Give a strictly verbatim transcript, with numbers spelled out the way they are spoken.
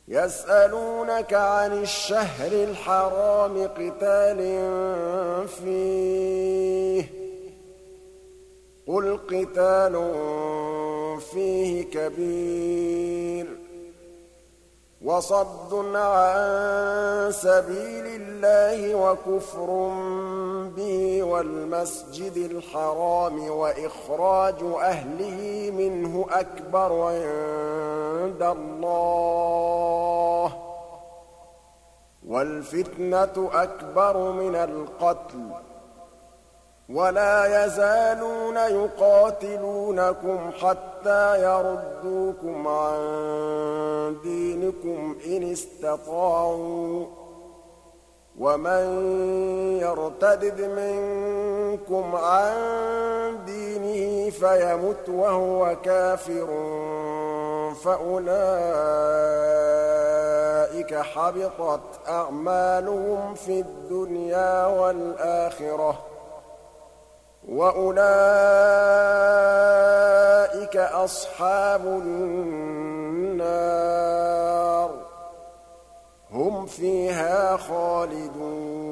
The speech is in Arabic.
يسألونك عن الشهر الحرام قتال فيه قل قتال فيه كبير وصد عن سبيل الله وكفر به والمسجد الحرام وإخراج أهله منه أكبر عند الله والفتنة أكبر من القتل ولا يزالون يقاتلونكم حتى يردوكم عن دينكم إن استطاعوا ومن يرتدد منكم عن دينه فيمت وهو كافر فأولئك حبطت أعمالهم في الدنيا والآخرة وأولئك أصحاب النار هم فيها خالدون